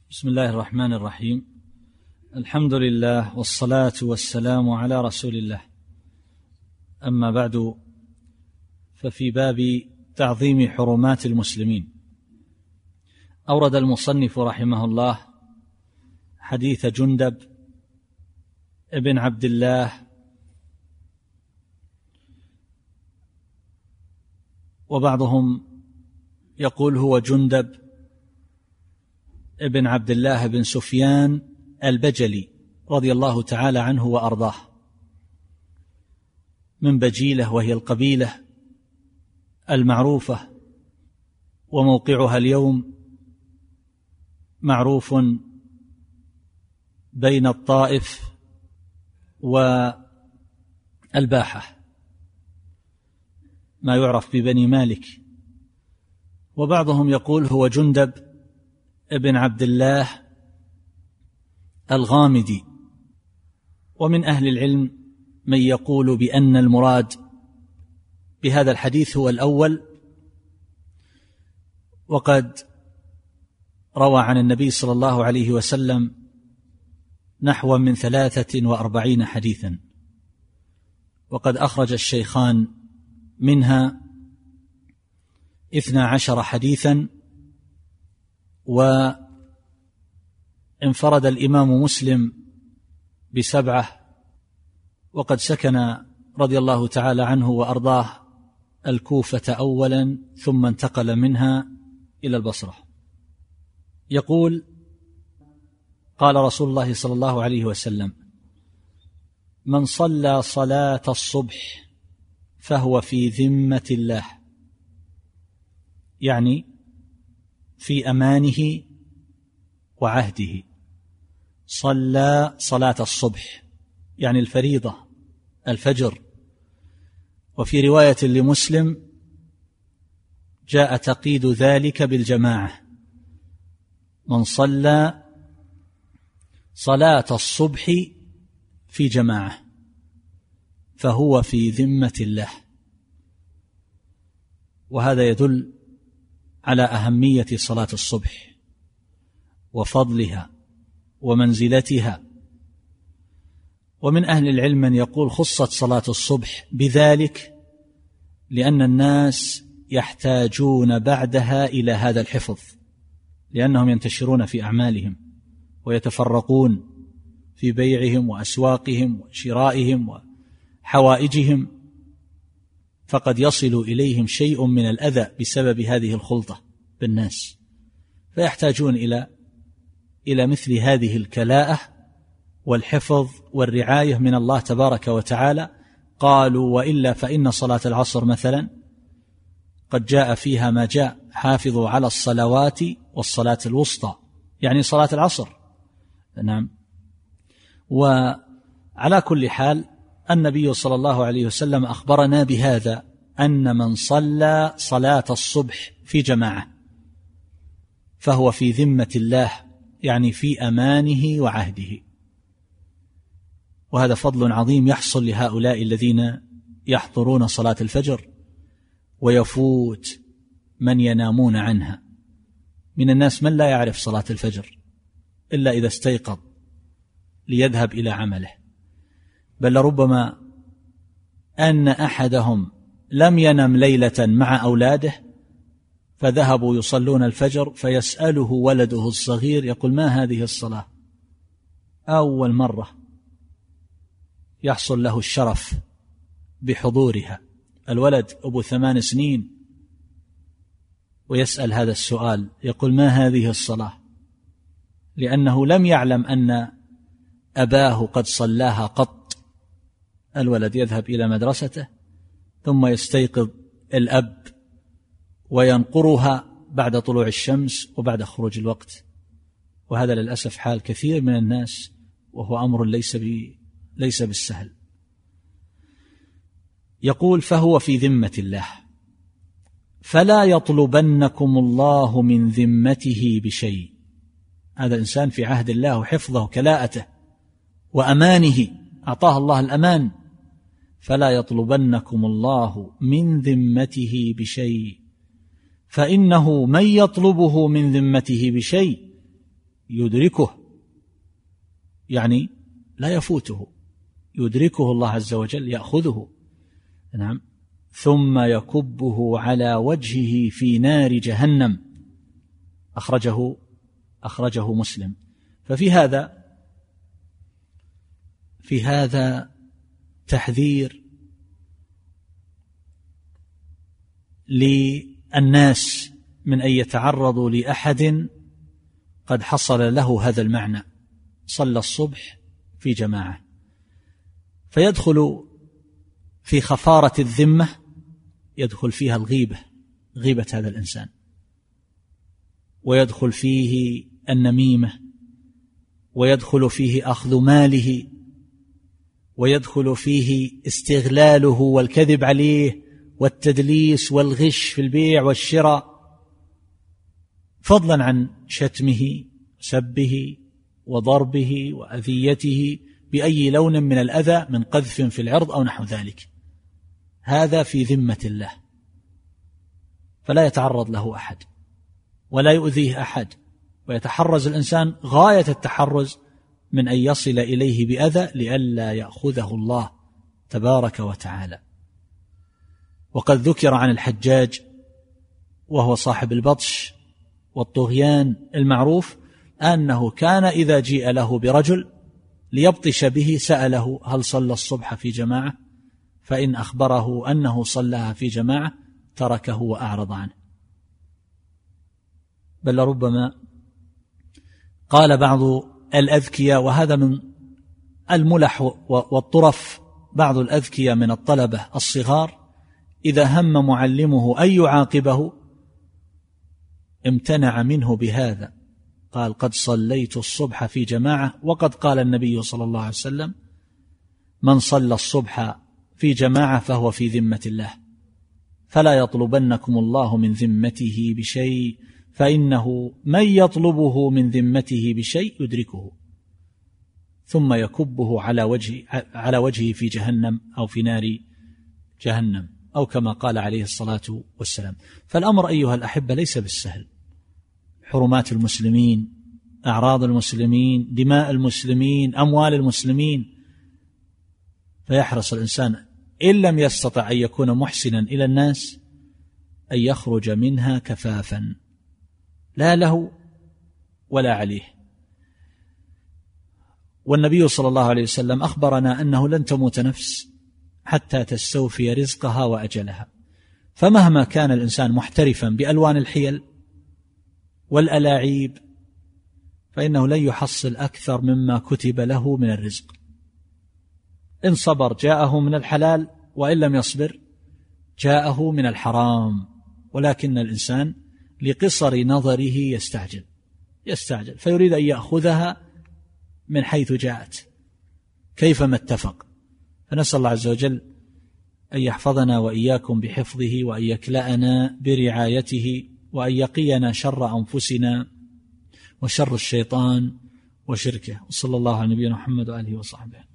بسم الله الرحمن الرحيم. الحمد لله والصلاة والسلام على رسول الله. أما بعد، ففي باب تعظيم حرمات المسلمين أورد المصنف رحمه الله حديث جندب ابن عبد الله وبعضهم يقول هو جندب ابن عبد الله بن سفيان البجلي رضي الله تعالى عنه وأرضاه، من بجيلة وهي القبيلة المعروفة وموقعها اليوم معروف بين الطائف والباحة، ما يعرف ببني مالك. وبعضهم يقول هو جندب ابن عبد الله الغامدي. ومن أهل العلم من يقول بأن المراد بهذا الحديث هو الأول، وقد روى عن النبي صلى الله عليه وسلم نحو من 43 حديثا، وقد أخرج الشيخان منها 12 حديثا، وانفرد الإمام مسلم ب7، وقد سكن رضي الله تعالى عنه وأرضاه الكوفة أولا ثم انتقل منها إلى البصرة. يقول: قال رسول الله صلى الله عليه وسلم: من صلى صلاة الصبح فهو في ذمة الله، يعني في أمانه وعهده. صلى صلاة الصبح يعني الفريضة الفجر. وفي رواية لمسلم جاء تقييد ذلك بالجماعة: من صلى صلاة الصبح في جماعة فهو في ذمة الله. وهذا يدل على أهمية صلاة الصبح وفضلها ومنزلتها. ومن أهل العلم من يقول خصت صلاة الصبح بذلك لأن الناس يحتاجون بعدها إلى هذا الحفظ، لأنهم ينتشرون في أعمالهم ويتفرقون في بيعهم وأسواقهم وشرائهم وحوائجهم، فقد يصل إليهم شيء من الأذى بسبب هذه الخلطة بالناس، فيحتاجون إلى مثل هذه الكلاءة والحفظ والرعاية من الله تبارك وتعالى. قالوا: وإلا فإن صلاة العصر مثلا قد جاء فيها ما جاء: حافظوا على الصلوات والصلاة الوسطى، يعني صلاة العصر. نعم. وعلى كل حال النبي صلى الله عليه وسلم أخبرنا بهذا، أن من صلى صلاة الصبح في جماعة فهو في ذمة الله، يعني في أمانه وعهده. وهذا فضل عظيم يحصل لهؤلاء الذين يحضرون صلاة الفجر ويفوت من ينامون عنها. من الناس من لا يعرف صلاة الفجر إلا إذا استيقظ ليذهب إلى عمله، بل ربما أن أحدهم لم ينم ليلة مع أولاده فذهبوا يصلون الفجر، فيسأله ولده الصغير يقول: ما هذه الصلاة؟ أول مرة يحصل له الشرف بحضورها، الولد أبو 8 سنين ويسأل هذا السؤال، يقول: ما هذه الصلاة؟ لأنه لم يعلم أن أباه قد صلاها قط. الولد يذهب إلى مدرسته ثم يستيقظ الأب وينقرها بعد طلوع الشمس وبعد خروج الوقت، وهذا للأسف حال كثير من الناس، وهو أمر ليس بالسهل. يقول: فهو في ذمة الله، فلا يطلبنكم الله من ذمته بشيء. هذا الإنسان في عهد الله وحفظه وكلاءته وأمانه، أعطاه الله الأمان. فلا يطلبنكم الله من ذمته بشيء، فإنه من يطلبه من ذمته بشيء يدركه، يعني لا يفوته، يدركه الله عز وجل، يأخذه. نعم. ثم يكبه على وجهه في نار جهنم، أخرجه مسلم. ففي هذا تحذير للناس من أن يتعرضوا لأحد قد حصل له هذا المعنى، صلى الصبح في جماعة، فيدخل في خفارة الذمة، يدخل فيها غيبة هذا الإنسان، ويدخل فيه النميمة، ويدخل فيه أخذ ماله، ويدخل فيه استغلاله والكذب عليه والتدليس والغش في البيع والشراء، فضلا عن شتمه سبه وضربه وأذيته بأي لون من الأذى من قذف في العرض أو نحو ذلك. هذا في ذمة الله، فلا يتعرض له أحد ولا يؤذيه أحد، ويتحرز الإنسان غاية التحرز من أن يصل إليه بأذى لئلا يأخذه الله تبارك وتعالى. وقد ذكر عن الحجاج وهو صاحب البطش والطغيان المعروف أنه كان إذا جيء له برجل ليبطش به سأله هل صلى الصبح في جماعة، فإن أخبره أنه صلىها في جماعة تركه وأعرض عنه. بل ربما قال بعض الأذكياء، وهذا من الملح والطرف، بعض الأذكياء من الطلبة الصغار إذا هم معلمه أن يعاقبه امتنع منه بهذا، قال قد صليت الصبح في جماعة، وقد قال النبي صلى الله عليه وسلم من صلى الصبح في جماعة فهو في ذمة الله، فلا يطلبنكم الله من ذمته بشيء، فإنه من يطلبه من ذمته بشيء يدركه ثم يكبه على وجهه في جهنم أو في نار جهنم، أو كما قال عليه الصلاة والسلام. فالأمر أيها الأحبة ليس بالسهل، حرمات المسلمين، أعراض المسلمين، دماء المسلمين، أموال المسلمين، فيحرص الإنسان إن لم يستطع أن يكون محسنا إلى الناس أن يخرج منها كفافا، لا له ولا عليه. والنبي صلى الله عليه وسلم أخبرنا أنه لن تموت نفس حتى تستوفي رزقها وأجلها، فمهما كان الإنسان محترفا بألوان الحيل والألاعيب فإنه لن يحصل أكثر مما كتب له من الرزق. إن صبر جاءه من الحلال، وإن لم يصبر جاءه من الحرام، ولكن الإنسان لقصر نظره يستعجل فيريد أن يأخذها من حيث جاءت كيفما اتفق. فنسأل الله عز وجل أن يحفظنا وإياكم بحفظه، وأن يكلأنا برعايته، وأن يقينا شر أنفسنا وشر الشيطان وشركه. وصلى الله على نبينا محمد وآله وصحبه.